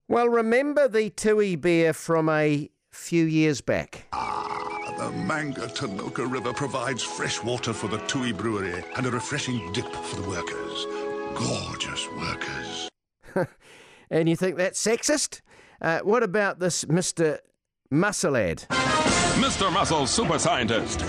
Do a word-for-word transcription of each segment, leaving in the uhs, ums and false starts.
Well, remember the Tui beer from a few years back? Ah, the Manga-Tanoka River provides fresh water for the Tui Brewery and a refreshing dip for the workers. Gorgeous workers. And you think that's sexist? Uh, what about this Mister Musclehead? Mister Muscle Super Scientist.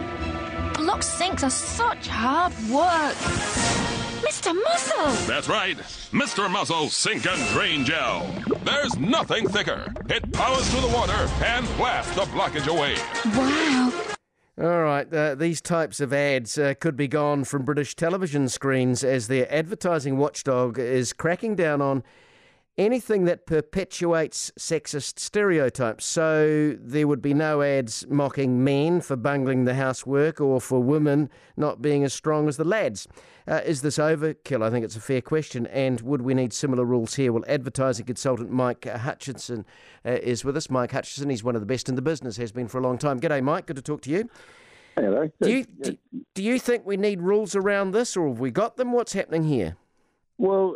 Block sinks are such hard work. Mister Muscle! That's right. Mister Muscle Sink and Drain Gel. There's nothing thicker. It powers through the water and blasts the blockage away. Wow. All right, uh, these types of ads uh, could be gone from British television screens as their advertising watchdog is cracking down on anything that perpetuates sexist stereotypes. So there would be no ads mocking men for bungling the housework or for women not being as strong as the lads. Uh, is this overkill? I think it's a fair question. And would we need similar rules here? Well, advertising consultant Mike Hutchinson uh, is with us. Mike Hutchinson, he's one of the best in the business, has been for a long time. G'day, Mike. Good to talk to you. Hello. Do you, do, do you think we need rules around this, or have we got them? What's happening here? Well,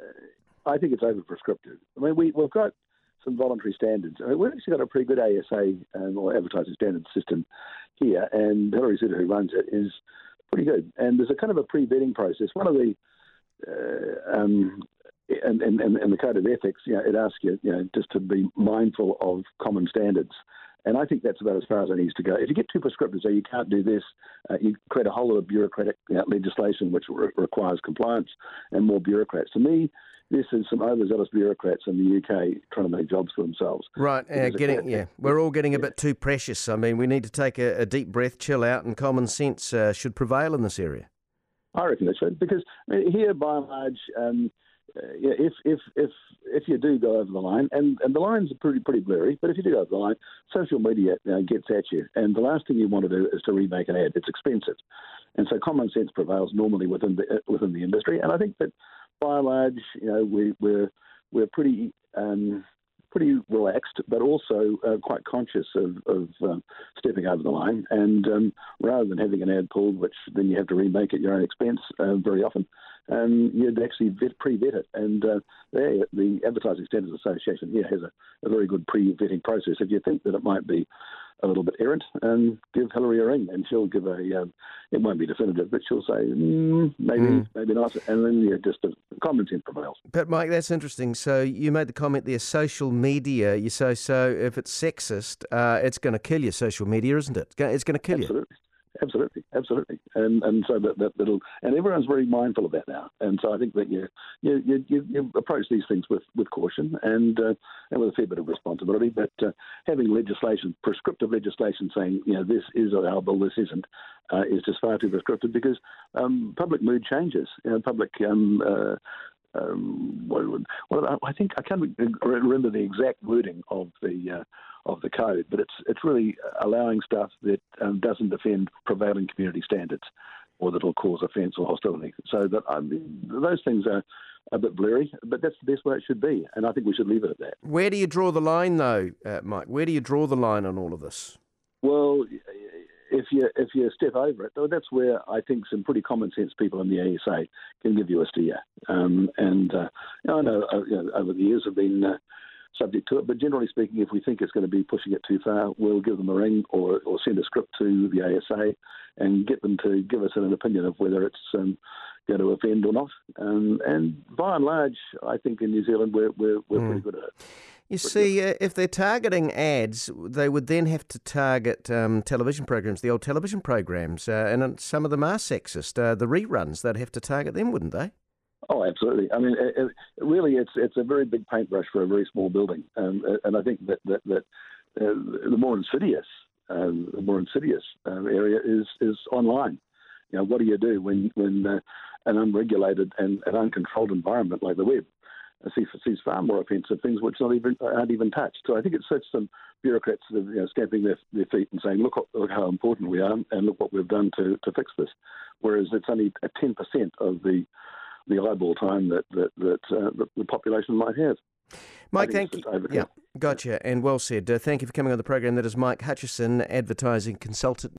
I think it's over-prescriptive. I mean, we, we've got some voluntary standards. I mean, we've actually got a pretty good A S A um, or advertising standards system here, and Hilary Suter, who runs it, is pretty good. And there's a kind of a pre-vetting process. One of the, uh, um, in, in, in the Code of Ethics, you know, it asks you, you know, just to be mindful of common standards. And I think that's about as far as it needs to go. If you get too prescriptive, so you can't do this, uh, you create a whole lot of bureaucratic you know, legislation which re- requires compliance and more bureaucrats. To me, this is some overzealous bureaucrats in the U K trying to make jobs for themselves. Right, uh, getting yeah, we're all getting a bit too precious. I mean, we need to take a, a deep breath, chill out, and common sense uh, should prevail in this area. I reckon it should, because I mean, here, by and large, um, uh, yeah, if if if if you do go over the line, and, and the lines are pretty pretty blurry, but if you do go over the line, social media you know, gets at you, and the last thing you want to do is to remake an ad. It's expensive, and so common sense prevails normally within the within the industry, and I think that by and large, you know, we, we're we're pretty um, pretty relaxed, but also uh, quite conscious of, of um, stepping over the line. And um, rather than having an ad pulled, which then you have to remake at your own expense uh, very often, um, you'd actually vet, pre-vet it. And uh, there, the Advertising Standards Association here has a, a very good pre-vetting process. If you think that it might be a little bit errant, um, give Hilary a ring, and she'll give a. Um, it won't be definitive, but she'll say mm, maybe, mm. maybe not, and then yeah, just a common sense prevails. But Mike, that's interesting. So you made the comment there, social media. You say so. If it's sexist, uh, it's going to kill you. Social media, isn't it? It's going to kill Absolutely. you. Absolutely, absolutely, and and so that, that that'll and everyone's very mindful of that now, and so I think that you you you, you approach these things with, with caution and uh, and with a fair bit of responsibility. But uh, having legislation, prescriptive legislation, saying you know this is allowable, this isn't, uh, is just far too prescriptive because um, public mood changes. You know, public. Um, uh, Um, what, what, I think I can't remember the exact wording of the uh, of the code, but it's it's really allowing stuff that um, doesn't defend prevailing community standards or that will cause offence or hostility. So that I mean, those things are a bit blurry, but that's the best way it should be, and I think we should leave it at that. Where do you draw the line, though, uh, Mike? Where do you draw the line on all of this? Well, if you if you step over it, though, that's where I think some pretty common sense people in the A S A can give you a steer. Um, and uh, you know, I know, uh, you know over the years have been uh, subject to it, but generally speaking, if we think it's going to be pushing it too far, we'll give them a ring or, or send a script to the A S A and get them to give us an opinion of whether it's um, going to offend or not. Um, and by and large, I think in New Zealand we're we're, we're mm. pretty good at it. You see, uh, if they're targeting ads, they would then have to target um, television programs, the old television programs, uh, and some of them are sexist. Uh, the reruns, they'd have to target them, wouldn't they? Oh, absolutely. I mean, it, it, really, it's it's a very big paintbrush for a very small building, um, and I think that that, that uh, the more insidious, um, the more insidious um, area is is online. You know, what do you do when when uh, an unregulated and an uncontrolled environment like the web sees, sees far more offensive things which not even aren't even touched? So I think it sets some bureaucrats that are, you know, stamping their, their feet and saying, look, look how important we are, and look what we've done to, to fix this. Whereas it's only a ten percent of the the eyeball time that that, that, uh, that the population might have. Mike, thank you. Yeah, gotcha, and well said. Uh, thank you for coming on the program. That is Mike Hutchison, advertising consultant.